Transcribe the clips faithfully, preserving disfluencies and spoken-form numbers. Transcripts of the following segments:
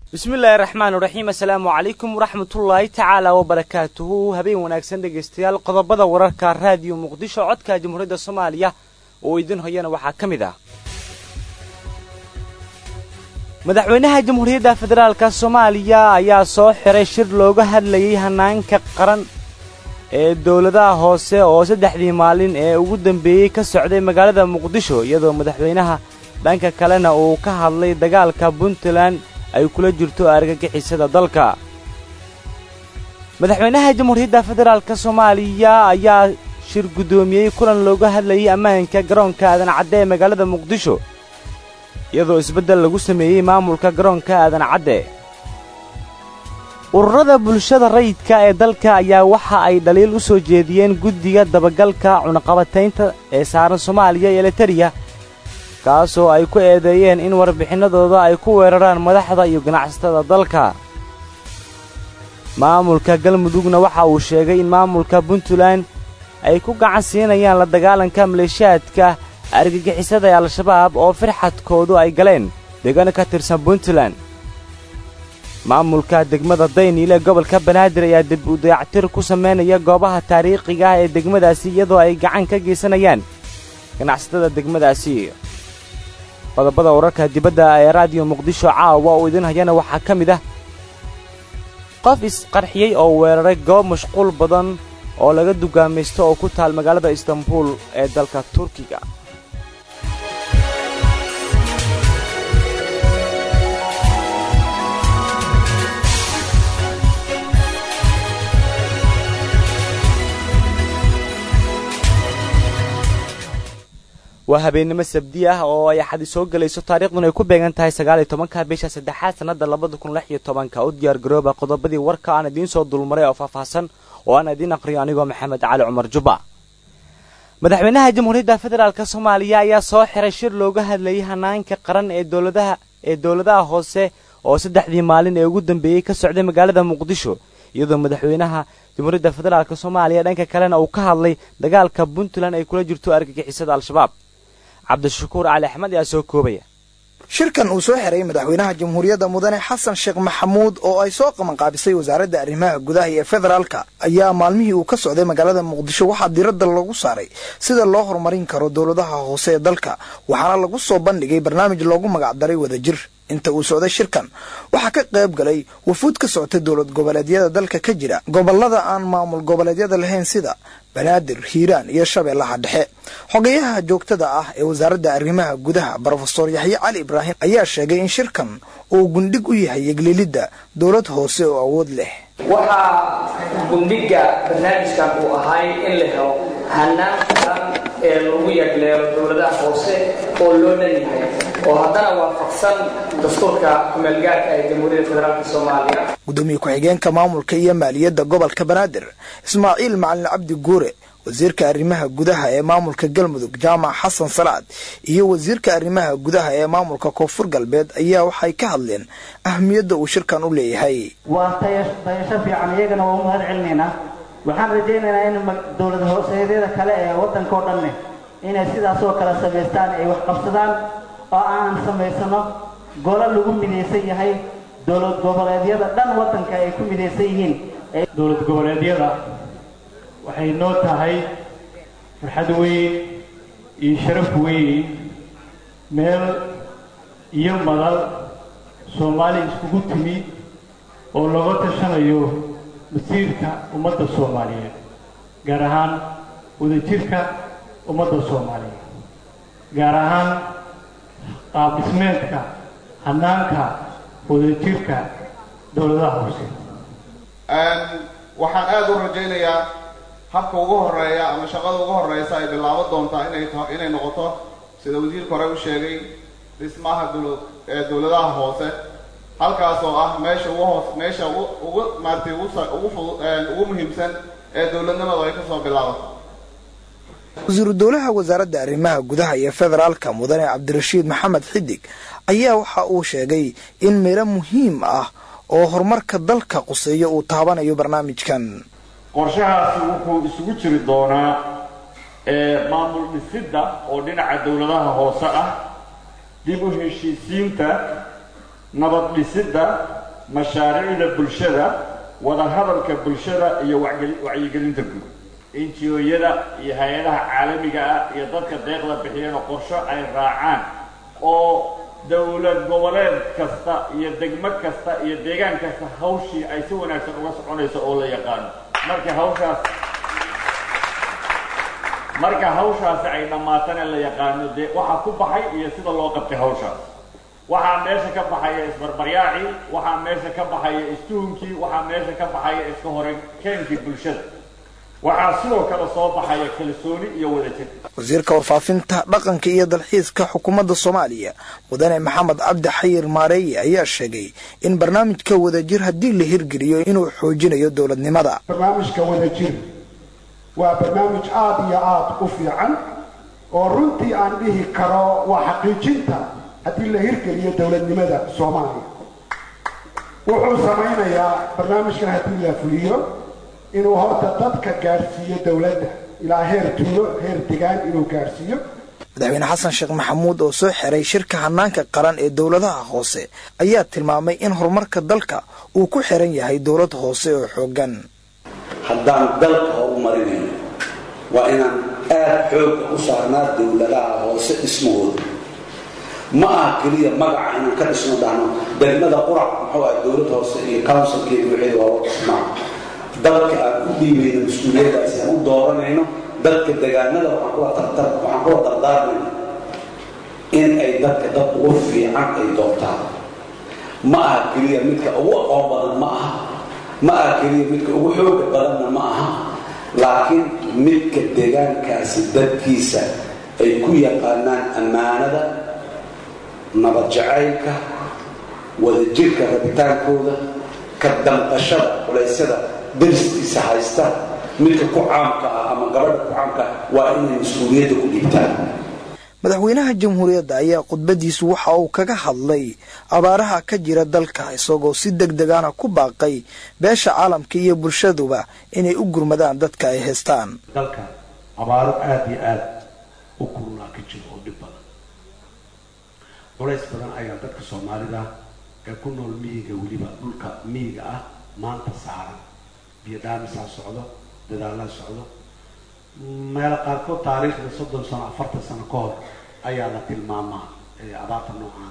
بسم الله الرحمن الرحيم السلام عليكم ورحمة الله تعالى وبركاته هبين وناكسن دغستيال qodobada wararka raadiyo muqdisho codka jamhuuriyadda Soomaaliya oo idin hayana waxa kamid ah madaxweynaha jamhuuriyadda federaalka Soomaaliya ayaa soo xiray shir looga hadlayay hanaanka qaran ee dawladaha hoose oo saddexdii maalin ee ugu dambeeyay ka socday magaalada muqdisho iyadoo madaxweynaha dhanka kalena uu ka hadlay dagaalka Puntland ay kula jirto argagixisada dalka madaxweynaha jamhuuriyadda federaalka Soomaaliya ayaa shir gudoomiyay kulan looga hadlayay ammaanka garoonka aadan cadde ee magaalada muqdisho iyadoo isbedel lagu sameeyay maamulka garoonka aadan cadde ururada bulshada rayidka ee dalka ayaa waxa ay dhaliil u soo jeediyeen guddiga dabagalka cunaqabataynta ee saaran Soomaaliya iyo Eritrea kaasoo ay ku eedeeyeen in warbixinadooda ay ku weeraraan madaxda iyo ganacsatada dalka maamulka galmudugna waxa uu sheegay in maamulka Puntland ay ku gacan siinayaan la dagaalanka maleeshiyaadka argagixisada ee al-shabaab oo firxadkoodu ay galeen deegaan ka tirsan Puntland maamulka degmada Daynile gobolka Banaadir ayaa dib u dayactir ku sameynaya goobaha taariikhiga ah ee degmadaasi iyadoo ay gacan ka geysanayaan ganacsatada degmadaasi qodobada wararka dibadda ee raadiyo muqdisho caawa oo idin hayana waxa kamid ah qof isqarxiyay oo weeraray goob mashquul badan oo laga dugaamaysto oo ku taal magaalada Istanbul ee dalka Turkiga وهابينما سبدي ah oo ay xad soo galayso taariikhduna ay ku beegan tahay sagaal iyo tobanka bisha saddexaad sanada laba kun iyo lix iyo toban u diyaar garooba qodobadii warka aan idin soo dulmaray oo faahfaahsan oo aan idin aqriyo anigoo Maxamed Cali Cumar Juba madaxweynaha jamhuuriyadda federaalka Soomaaliya ayaa soo xiray shir looga hadlayay hanaanka qaran ee dawladaha ee dawladaha hoose oo saddexdii maalin ee ugu dambeeyay ka socday magaalada Muqdisho iyadoo madaxweynaha jamhuuriyadda federaalka Soomaaliya dhanka kalena uu ka hadlay dagaalka Puntland ay kula jirto argagixisada al-shabaab cabdishakuur cali axmed ayaa soo koobaya shirkan uu soo xiray madaxweynaha jamhuuriyadda mudane xasan sheekh maxamuud oo ay soo qaban qaabisay wasaaradda arrimaha gudaha ee federaalka ayaa maalmihii uu ka socday magaalada muqdisho waxaa diiradda lagu saaray sida loo horumarin karo dawladaha hoose ee dalka waxaana lagu soo bandhigay barnaamij loogu magac daray wadajir inta uu socday shirkan waxa ka qayb galay wafuud ka socotay dawlad goboleedyada dalka ka jira gobolada aan maamul goboleedyada lahayn sida Banaadir Hiiraan iyo Shabeellaha Dhexe xogayaha joogtada ah ee wasaaradda arrimaha gudaha Professor Yahya Cali Ibrahim ayaa sheegay in shirkan uu gundhig u yahay yeglilida dawlad hoose oo awood leh waxa gundhiga barnaamijkan uu ahay in la helo hanaanka ee lagu yagleeyo dawladaha hoose oo loo leeyahay oo haddana waafaqsan dastuurka kumeelgaarka ee jamhuuriyadda federaalka Soomaaliya gudoomiye ku-xigeenka maamulka iyo maaliyadda gobolka Banaadir Ismaaciil Macalin Cabdi Guure wasiirka arrimaha gudaha ee maamulka Galmudug Jaamac Xasan Salaad iyo wasiirka arrimaha gudaha ee maamulka Koonfur Galbeed ayaa waxay ka hadleen ahmiyadda uu shirkan u leeyahay waa tayasho fiican iyagana waa mahad celinayna waxaan rajaynaynaa in dawladaha hooseedyada kale ee waddanka oo dhan inay sidaas oo kala sameystaan ay wax qabsadaan oo aan sameysano golo lagu mideysan yahay dawlad goboleedyada dhan waddanka ay ku mideysan yihiin dawlad goboleedyada waxay noo tahay farxad weyn iyo sharaf weyn meel iyo madal Soomaali iskugu timi oo laga tashanayo masiirka ummadda Soomaaliyeed gaar ahaan wadajirka ummadda Soomaaliyeed gaar ahaan qaab dhismeedka hanaanka wadajirka dawladaha hoose waxaan aad u rajaynayaa habka ugu horeeya ama shaqada ugu horeysa ay bilaabo doontaa inay inay noqoto sida wasiirka hore u sheegay dhismaha dawlad ee dawladaha hoose halkaas oo ah meesha ugu hoos meesha ugu maartay ugu ugu muhiimsan ee dawladnimada ay ka soo bilaabato wasiir dawlaha wasaaradda arrimaha gudaha iyo federaalka mudane Cabdirashiid Maxamed Xidig ayaa waxa uu sheegay in meelo muhiim ah oo horumarka dalka quseeyo uu taabanayo barnaamijkan qorshahaasi wuxuu isugu jiri doonaa ee maamul dhisidda oo dhinaca dawladaha hoose ah dib u heshiisiinta nabad dhisidda mashaariicda bulshada wadahadalka bulshada iyo wacyigelinta guud N G O-yada iyo hay-adaha caalamiga ah iyo dadka deeqda bixiyana qorsho ay raacaan oo dawlad goboleed kasta iyo degmo kasta iyo deegaan kasta hawshii ay si wanaagsan uga soconayso oo la yaqaano marka hawshaas marka hawshaas ay dhamaatana la yaqaano de waxa ku baxay iyo sida loo qabtay hawshaas waxa meesha ka baxaya isbarbaryaaci waxa meesha ka baxaya istuunkii waxa meesha ka baxaya iska hore keenkii bulshada waxa sidoo kale soo baxaya kalsooni iyo wadajir wasiirka warfaafinta dhaqanka iyo dalxiiska xukuumadda Soomaaliya mudane Maxamed Cabdi Xayir Maareey ayaa sheegay in barnaamijka wadajir hadii la hirgeliyo inuu xoojinayo dawladnimada barnaamijka wadajir waa barnaamij aad iyo aad u fiican oo runtii aan dhihi karo waa xaqiijinta hadii la hirgeliyo dawladnimada Soomaaliya wuxuu samaynayaa barnaamijkan hadii la fuliyo inuu horta dadka gaarsiiyo dawladda ilaa heer tuulo heer deegaan inuu gaarsiiyo madaxweyne xasan sheekh maxamuud oo soo xiray shirka hanaanka qaran ee dawladaha hoose ayaa tilmaamay in horumarka dalka uu ku xiran yahay dawlad hoose oo xoogan haddaan dalka horumarinayo waa inaan aad xoog u saarnaa dawladaha hoose dhismahooda ma aha keliya magaca inaan ka dhisno dhahno degmada qurac muxuu ahay dawlad hoose iyo councilkeedu wixii waa loo dhismaa dalka aan u dhiibayno mas-uuliyadaasi aan u dooranayno dadka deegaanada waxaan kula tartar waxaan kula dardaarmayna in ay dadka dad ugu fiican ay doortaan ma aha keliya midka ugu aqoon badan ma aha ma aha keliya midka ugu xooga badanna ma aha laakiin midka deegaankaasi dadkiisa ay ku yaqaanaan ammaanada nabad jacaylka wadajirka rabitaankooda ka damqashada culeysyada dariskiisa haysta midka ku caamka ah ama gabadha ku caamka waa inay mas-uuliyadda ku dhiibtaan madaxweynaha jamhuuriyadda ayaa khudbadiisu waxa uu kaga hadlay abaaraha ka jira dalka isagoo si degdeg ah ku baaqay beesha caalamka iyo bulshaduba inay u gurmadaan dadka ay haystaan dalka abaaro aad iyo aad u kululaa ka jiro oo dhib badan culays badan ayaa dadka Soomaalida ee ku nool miyiga waliba dhulka miyiga ah maanta saaran biyadaamisa socdo dadaalla socdo meel qaarkood taariikhda soddon sano afartan sano ka hor ayaa la tilmaamaa ee abaarta noocan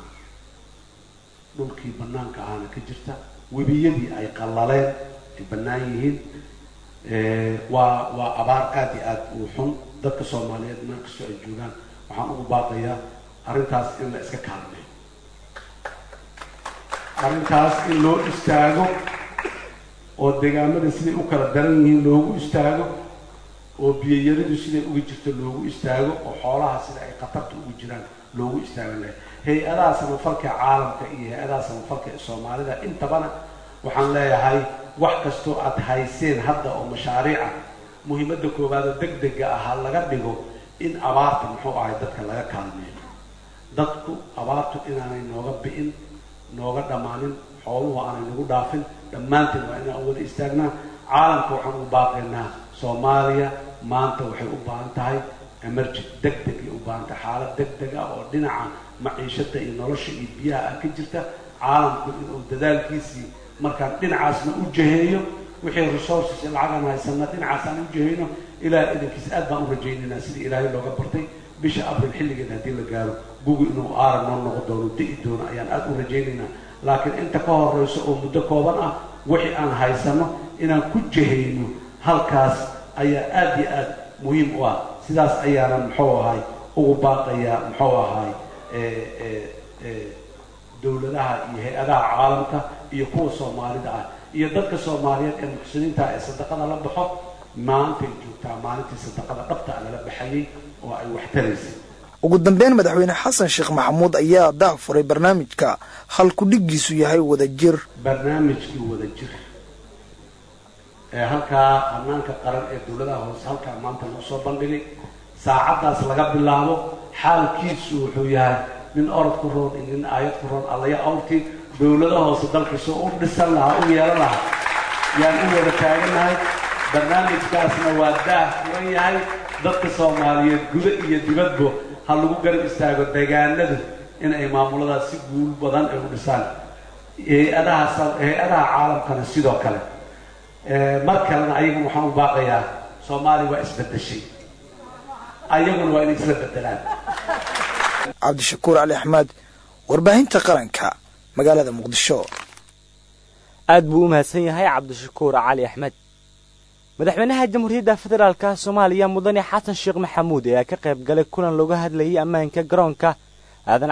dhulkii banaanka ahna ka jirta webiyadii ay qallaleen ay bannaan yihiin ee waa waa abaar aad iyo aad u xun dadka Soomaaliyeed meel kasta ay joogaan waxaan ugu baaqayaa arrintaas in la iska kaalmeeyo arrintaas in loo istaago oo deegaamada siday u kala daran yihiin loogu istaago oo biyayaridu siday uga jirto loogu istaago oo xoolaha sida ay khatarta ugu jiraan loogu istaagan lahay hay-adaha samafalka caalamka iyo hay-adaha samafalka ee Soomaalida intabana waxaan leeyahay wax kastoo aad hayseen hadda oo mashaariica muhiimadda koowaad degdega ah laga dhigo in abaarta muxuu ahay dadka laga kaalmeeyo dadku abaartu inaanay nooga bi'in nooga dhamaanin xooluhu aanay nagu dhaafin dhammaanteen waa inaan wada istaagnaa caalamka waxaan u baaqaynaa Soomaaliya maanta waxay u baahan tahay emergency degdeg u baahan tahay xaalad degdeg ah oo dhinaca maciishada iyo nolosha iyo biyaha ka jirta caalamku inuu dadaalkiisii markaan dhinacaasna u jeheeyo wixii resources lacagan haysanna dhinacaas aan u jeheyno ilaa idinkiis aad baan u rajaynaynaa sidii ilaahay looga bartay bisha abril xilligeeda haddii la gaaro gugu inuu aaran noo noqon doono di'i doono ayaan aad u rajaynaynaa laakiin inta ka horeyso oo muddo kooban ah wixii aan haysano inaan ku jeheyno halkaas ayaa aad iyo aad muhiim u ah sidaas ayaana muxuu ahay ugu baaqayaa muxuu ahay dawladaha iyo hay-adaha caalamka iyo kuwa Soomaalida ah iyo dadka Soomaaliyeed ee muxsiniinta ee sadaqada la baxo maantay joogtaa maalintii sadaqada dhabta la baxayay oo ay wax taraysay ugu dambeyn madaxweyne xasan sheekh maxamuud ayaa daafuray barnaamijka hal ku dhigiisu yahay wadajir barnaamijkii wadajir ee halka hanaanka qaran ee dawladaha hoose halka maanta loo soo bandhigay saacadaas laga bilaabo xaalkiisu wuxuu yahay min orod ku roon in ayad ku roon allaya awti dawladaha hoose dalka soo u dhisan lahaa u yeelan lahaa yaan u wada taaganahay barnaamijkaasna waa daah furan yahay dadka Soomaaliyeed guud iyo dibadba ha lagu garab istaago deegaanada in ay maamuladaas si guul badan ay u dhisaan hay-adaha hay-adaha caalamkana sidoo kale mar kalena ayagu waxaan u baaqayaa soomaaliya waa isbedeshay ayaguna waa inay isla bedelaan. cabdishakuur cali axmed warbaahinta qaranka magaalada muqdisho. aad buu u mahadsan yahay cabdishakuur cali axmed. madaxweynaha jamhuuriyadda federaalka soomaaliya mudane xasan sheekh maxamuud ayaa ka qayb galay kulan looga hadlayay ammaanka garoonka aadan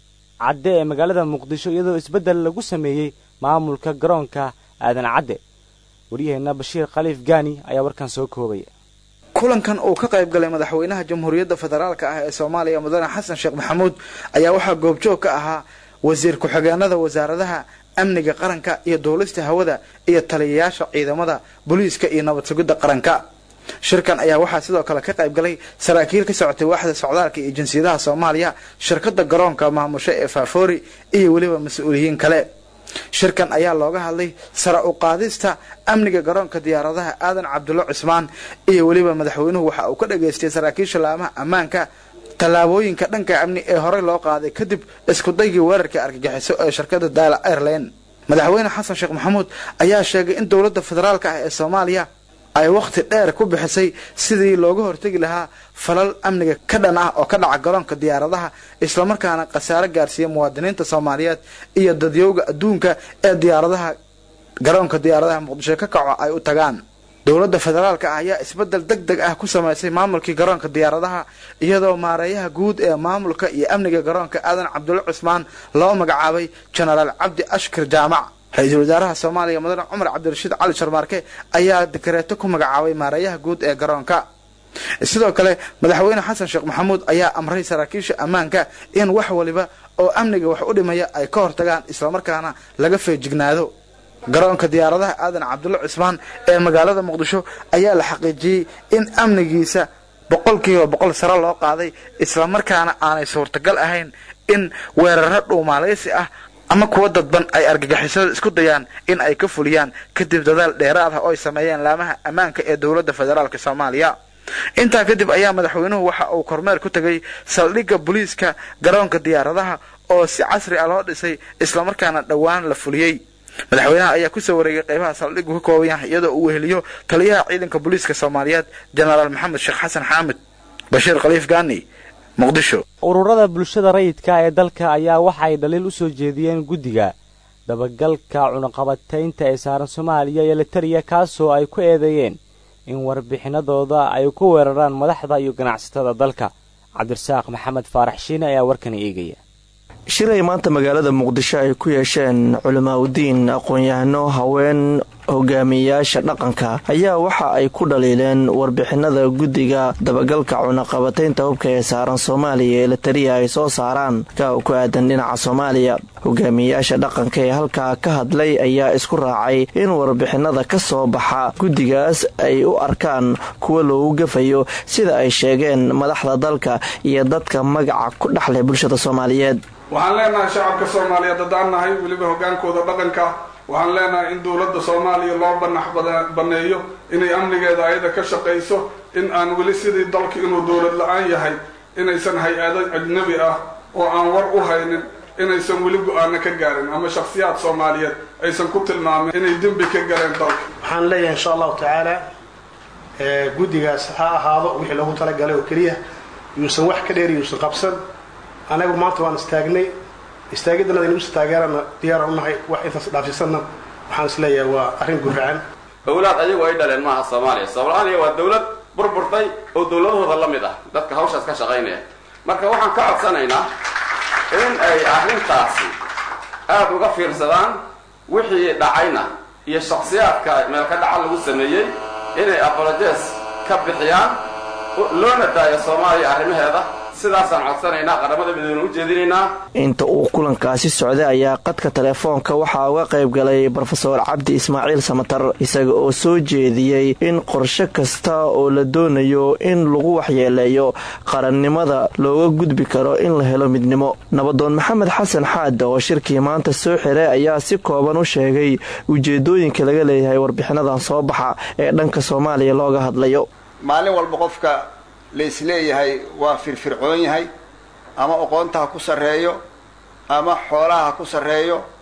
cadde ee magaalada muqdisho iyadoo isbeddel lagu sameeyey maamulka garoonka aadan cadde. waryaheena bashiir khaliif gaani ayaa warkan soo koobaya. kulankan uu ka qayb galay madaxweynaha jamhuuriyadda federaalka ah ee soomaaliya mudane xasan sheekh maxamuud ayaa waxaa goobjoog ka ahaa wasiir ku-xigeenada wasaaradaha amniga qaranka iyo duulista hawada iyo taliyayaasha ciidamada booliiska iyo nabad sugidda qaranka. shirkan ayaa waxaa sidoo kale ka qayb galay saraakiil ka socotay waaxda socdaalka iyo jinsiyadaha soomaaliya, shirkadda garoonka maamusha ee Faafoori iyo weliba mas-uuliyiin kale. shirkan ayaa looga hadlay sare u qaadista amniga garoonka diyaaradaha aadan cabdulla cismaan iyo weliba madaxweynuhu waxa uu ka dhageystay saraakiisha laamaha ammaanka tallaabooyinka dhanka amni ee horey loo qaaday kadib isku daygii weerarkii argagixiso ee shirkadda Daala Airline. madaxweyne xasan sheekh maxamuud ayaa sheegay in dowladda federaalka ah ee Soomaaliya ay waqti dheer ku bixisay sidii looga hortagi lahaa falal amniga ka dhan ah oo ka dhaca garoonka diyaaradaha isla markaana khasaare gaarsiiya muwaadiniinta Soomaaliyeed iyo dadyowga adduunka ee diyaaradaha garoonka diyaaradaha Muqdisho ka kaco ay u tagaan. dowladda federaalka ah ayaa isbedel degdeg ah ku sameysay maamulkii garoonka diyaaradaha iyadoo maareeyaha guud ee maamulka iyo amniga garoonka aadan cabdulla cismaan loo magacaabay genaraal cabdi ashkar jaamac. ra-iisul wasaaraha Soomaaliya mudane Cumar Cabdirashiid Cali Sharmaarke ayaa dekreeto ku magacaabay maareeyaha guud ee garoonka. sidoo kale madaxweyne xasan sheekh maxamuud ayaa amray saraakiisha ammaanka in wax waliba oo amniga wax u dhimaya ay ka hortagaan isla markaana laga feejignaado. garoonka diyaaradaha aadan cabdulla cismaan ee magaalada muqdisho ayaa la xaqiijiyey in amnigiisa boqolkiiba boqol sare loo qaaday isla markaana aanay suurtagal ahayn in weeraro dhuumaaleysi ah ama kuwa dadban ay argagixisada isku dayaan in ay ka fuliyaan kadib dadaal dheeraad ah oo ay sameeyeen laamaha ammaanka ee dowladda federaalka Soomaaliya. intaa kadib ayaa madaxweynuhu waxa uu kormeer ku tagay saldhigga booliiska garoonka diyaaradaha oo si casri ah loo dhisay isla markaana dhawaan la fuliyay. madaxweynaha ayaa ku soo wareegay qaybaha saldhiggu ka kooban yahay iyadoo uu weheliyo taliyaha ciidanka booliiska Soomaaliyeed genaraal maxamed sheekh xasan xaamid. bashiir khaliif gaani muqdisho. ururada bulshada rayidka ee dalka ayaa waxa ay dhaliil u soo jeediyeen guddiga dabagalka cunaqabataynta ee saaran Soomaaliya iyo Eritrea kaasoo ay ku eedeeyeen in warbixinadooda ay ku weeraraan madaxda iyo ganacsatada dalka. cabdirasaaq maxamed faarax shiine ayaa warkan eegaya. shiray maanta magaalada muqdisho ay ku yeesheen culimaadudiin aqoon-yahano haween hogaamiyayaasha dhaqanka ayaa waxa ay ku dhaliileen warbixinada guddiga dabagalka cunaqabataynta hubka ee saaran Soomaaliya ee Eritrea ay soo saaraan ka ku aadan dhinaca Soomaaliya. hogaamiyayaasha dhaqanka ee halkaa ka hadlay ayaa isku raacay in warbixinada ka soo baxa guddigaas ay u arkaan kuwa loogu gafayo sida ay sheegeen madaxda dalka iyo dadka magaca ku dhaxlay bulshada Soomaaliyeed. waxaan leenahay shacabka Soomaaliyeed haddaan nahay weliba hogaankooda dhaqanka waxaan leenahay in dowladda Soomaaliya loo banax baneeyo inay amnigeeda ayada ka shaqayso in aan weli sidii dalka inuu dowlad la-aan yahay inaysan hay-ado ajnabi ah oo aan war u haynin inaysan weli go-aano ka gaarin ama shakhsiyaad Soomaaliyeed aysan ku tilmaamin inay dembi ka galeen dalka. waxaan leeyahay insha allahu tacaala guddigaas ha ahaado wixii loogu talagalay oo keliya yuusan wax ka dheer yuusan qabsan. anagu maanta waan istaagnay istaagidana inuu istaageerana diyaar u nahay wax intaas dhaafsisanna waxaan isleeyahay waa arrin gurracan. dowlad ayagu ay dhaleen maaha Soomaaliya. Soomaaliya waa dowlad burburtay oo dowladahooda la mid ah dadka hawshaas ka shaqaynaya. marka waxaan ka codsanaynaa in ay arrintaasi aad uga fiirsadaan wixii dhacayna iyo shakhsiyaadka meel ka dhaca lagu sameeyey inay apologies ka bixiyaan loona daayo Soomaaliya arrimaheeda. sidaasaan codsanaynaa qaramada midoobay u jeedinaynaa. inta uu kulankaasi socday ayaa qadka telefoonka waxaa uga qayb galay Professor Cabdi Ismaaciil Samatar isaga oo soo jeediyay in qorshe kasta oo la doonayo in lagu waxyeeleeyo qarannimada looga gudbi karo in la helo midnimo. nabadoon maxamed xasan xaad oo shirkii maanta soo xiray ayaa si kooban u sheegay ujeedooyinka laga leeyahay warbixinadan soo baxa ee dhanka Soomaaliya looga hadlayo. maalin walba qofka la isleeyahay waa firfircoon yahay ama aqoonta ku sareeyo ama xoolaha ku sareeyo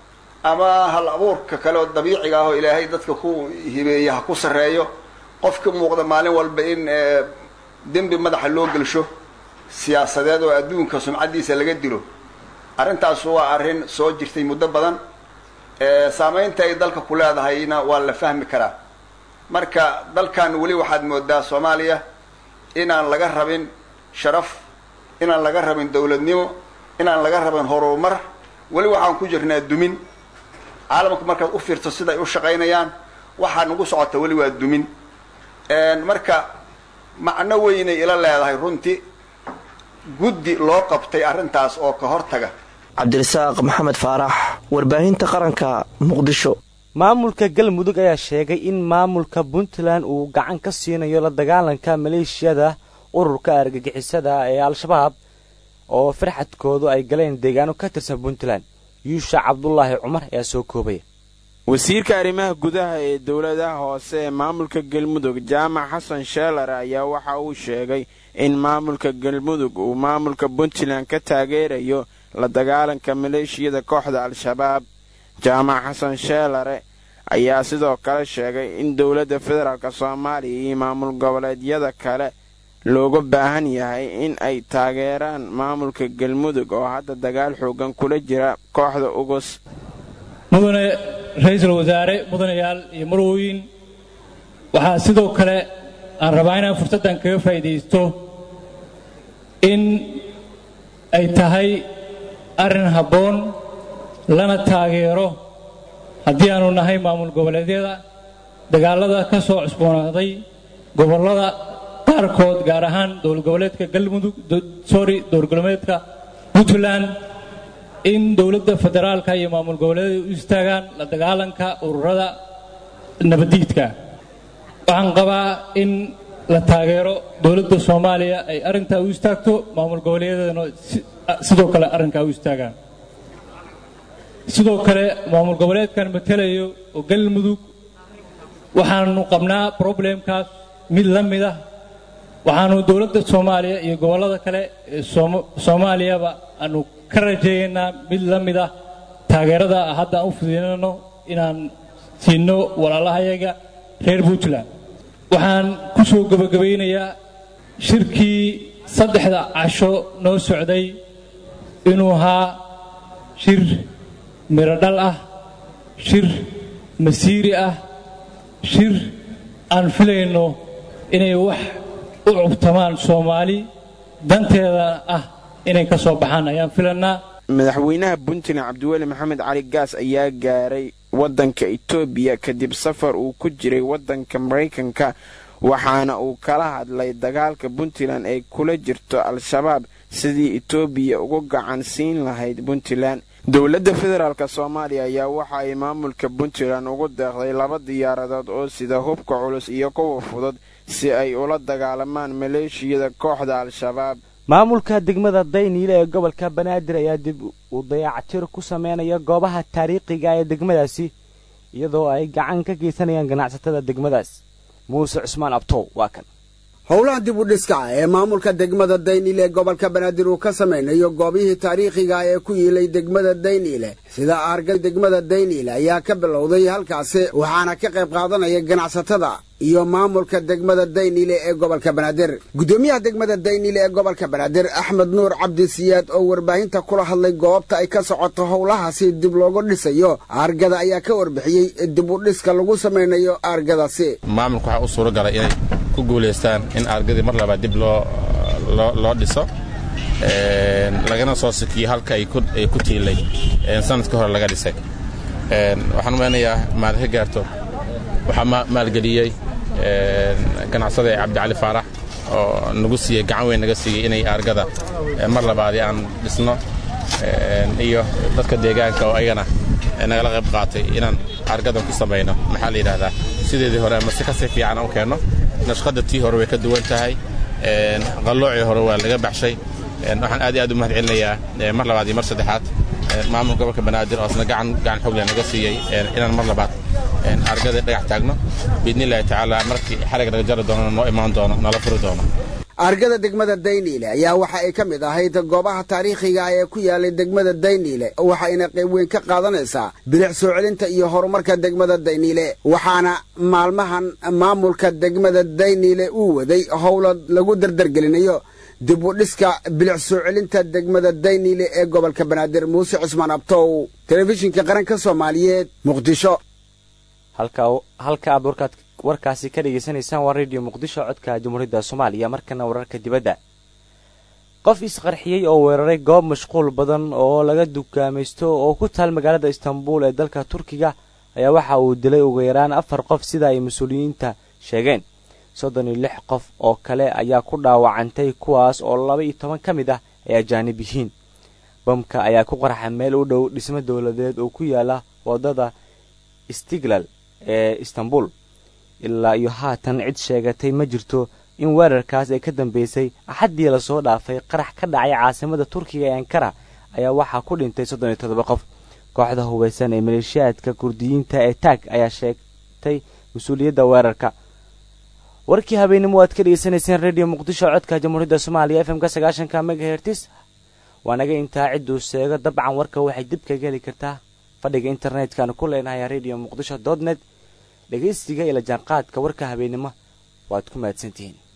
ama hal abuurka kale oo dabiiciga ah oo ilaahay dadka ku hibeeya ha ku sarreeyo qofka muuqda maalin walba in dembi madaxa loo gelsho siyaasadeed oo adduunka sumcadiisa laga dilo arrintaas waa arrin soo jirtay muddo badan saamaynta ay dalka ku leedahayna waa la fahmi karaa marka dalkan weli waxaad moodaa Soomaaliya inaan laga rabin sharaf inaan laga rabin dawladnimo inaan laga rabin horumar weli waxaan ku jirnaa dumin caalamka markaad u fiirto sida ay u shaqaynayaan waxaa nagu socota weli waa dumin marka macno weyn ay ila leedahay runtii guddi loo qabtay arrintaas oo ka hortaga cabdirasaaq maxamed faarax warbaahinta qaranka muqdisho maamulka galmudug ayaa sheegay in maamulka Puntland uu gacan ka siinayo la dagaalanka maleeshiyada ururka argagixisada ee al-shabaab oo farxadkoodu ay galeen deegaano ka tirsan Puntland yuusha cabdullaahi cumar ayaa soo koobay wasiirka arrimaha gudaha ee dawladda hoose ee maamulka galmudug jaamac xasan sheelar ayaa waxa uu sheegay in maamulka galmudug uu maamulka Puntland ka taageerayo la dagaalanka maleeshiyada kooxda al-shabaab jaamac xasan sheelar ayaa sidoo kale sheegay in dawladda federaalka Soomaaliya iyo maamul goboleedyada kale looga baahan yahay in ay taageeraan maamulka galmudug oo hadda dagaal xoogan kula jira kooxda ugus mudane ra'iisul wasaare mudanayaal iyo marwooyin waxaa sidoo kale aan rabaa inaan fursaddan kaga faa'iidaysto in ay tahay arrin habboon lana taageero haddii aanu nahay maamul goboleedyada dagaalada ka soo cusboonaaday gobollada qaarkood gaar ahaan dowlad goboleedka galmudug sorry dowlad goboleedka Puntland in dawladda federaalka iyo maamul goboleedyada u istaagaan la dagaalanka ururada nabadiidka waxaan qabaa in la taageero dawladda Soomaaliya ay arrinta u istaagto maamul goboleedyadana sidoo kale arrinka u istaagaan sidoo kale maamul goboleedkan matalayo oo galmudug waxaanu qabnaa problemkaas mid la mid ah waxaanu dawladda Soomaaliya iyo gobolada kale ee Soomaaliyaba aanu ka rajeeynaa mid la mid ah taageerada hadda u fudinayno inaan siino walaalahayaga reer Puntland waxaan ku soo gabagabeynayaa shirkii saddexda casho noo socday inuu ahaa shir miradhal ah shir masiiri ah shir aan filayno inay wax u cubtamaan Soomaali danteeda ah inay ka soo baxaan ayaan filanaa madaxweynaha Puntland Cabdiweli Maxamed Cali Gaas ayaa gaaray wadanka Itoobiya kadib safar uu ku jiray wadanka Mareykanka waxaana uu kala hadlay dagaalka Puntland ay kula jirto al-shabaab sidii Itoobiya uga gacan siin lahayd Puntland dawladda federaalka Soomaaliya ayaa waxa ay maamulka Puntland ugu deeqday laba diyaaradood oo sida hubka culus iyo kuwa fudud si ay ula dagaalamaan maleeshiyada kooxda al-shabaab maamulka degmada Dayniile ee gobolka Banaadir ayaa dib u dayactir ku sameynaya goobaha taariikhiga ee degmadaasi iyadoo ay gacan ka geysanayaan ganacsatada degmadaas Muuse Cusmaan Abtow waa kan howlaha dib u dhiska ee maamulka degmada Dayniile ee gobolka Banaadir uu ka sameynayo goobihii taariikhiga ee ku yeelay degmada Dayniile sida argada degmada Dayniile ayaa ka bilowday halkaas waxaana ka qayb qaadanaya ganacsatada iyo maamulka degmada Dayniile ee gobolka Banaadir gudoomiyaha degmada Dayniile ee gobolka Banaadir Axmed Nuur Cabdi Siyaad oo warbaahinta kula hadlay goobta ay ka socoto howlahaasi dib loogu dhisayo argada ayaa ka warbixiyay dib u dhiska lagu sameynayo argadaasi maamulku waxa uu suuro galay inay ku guuleystaan in argadii mar labaad dib loo loo dhiso ee lagana soo sikiyo halka ay ku ay ku tiilay ee sanadka hore laga dhisay ee waxaan u meenayaa maadaha gaarto waxa maalgeliyay ee ganacsade Cabdi Cali Faarax oo nagu siiyay gacan weyn naga siiyay inay argada mar labaad aan dhisno ee iyo dadka deegaanka oo ayagana nagala qayb qaatay inaan argada ku sameeyno maxaa la yiraahdaa sideedii hore ama si ka sii fiican u keeno nashqada tii hore way ka duwan tahay ee qalooci hore waa laga baxshay waxaan aad iyo aad u mahadcelinayaa mar labaad iyo mar saddexaad maamulka gobolka Banaadir oo gacan gacan xoog leh naga siiyay inaan mar labaad argada dhagax taagno biidnillaahi tacaala markii xariga laga jaro doono noo imaan doono nala furi doono argada degmada dayniile ayaa waxa ay ka mid ahayd goobaha taariikhiga ee ku yaalay degmada dayniile waxayna qayb weyn ka qaadanaysaa bilic soo celinta iyo horumarka degmada dayniile waxaana maalmahan maamulka degmada dayniile uu waday howlo lagu dardargelinayo dib u dhiska bilic soo celinta degmada dayniile ee gobolka banaadir muuse cusmaan abtow telefishinka qaranka soomaaliyeed muqdisho halka halka aad warkaad warkaasi ka dhageysanaysaan waa radio muqdisho codka jamhuuriyadda soomaaliya markana wararka dibadda qof isqarxiyey oo weeraray goob mashquul badan oo laga dukaamaysto oo ku taal magaalada istanbul ee dalka turkiga ayaa waxa uu dilay ugu yaraan afar qof sida ay mas-uuliyiinta sheegeen soddon iyo lix qof oo kale ayaa ku dhaawacantay kuwaas oo laba iyo toban ka mid ah ay ajaanib yihiin bamka ayaa ku qarxa meel u dhow dhismo dowladeed oo ku yaala wadada istiglal ee istanbul ilaa iyo haatan cid sheegatay ma jirto in weerarkaas ay ka dambeysay axaddii lasoo dhaafay qarax ka dhacay caasimada turkiga ee ankara ayaa waxaa ku dhintay soddon iyo toddoba qof kooxda hubeysan ee maleeshiyaadka kurdiyiinta ee taag ayaa sheegtay mas-uuliyadda weerarka warkii habeenimo aad ka dhegeysanayseen radio muqdisho codka jamhuuriyadda soomaaliya f m ka sagaashanka megahertis waa naga intaa cidduu sheego dabcan warka waxay dib kaga heli kartaa fadhiga internetkanu ku leenahay radio muqdisho dot net dhegaysiga ila jaanqaadka warka habeenimo waad ku mahadsantihiin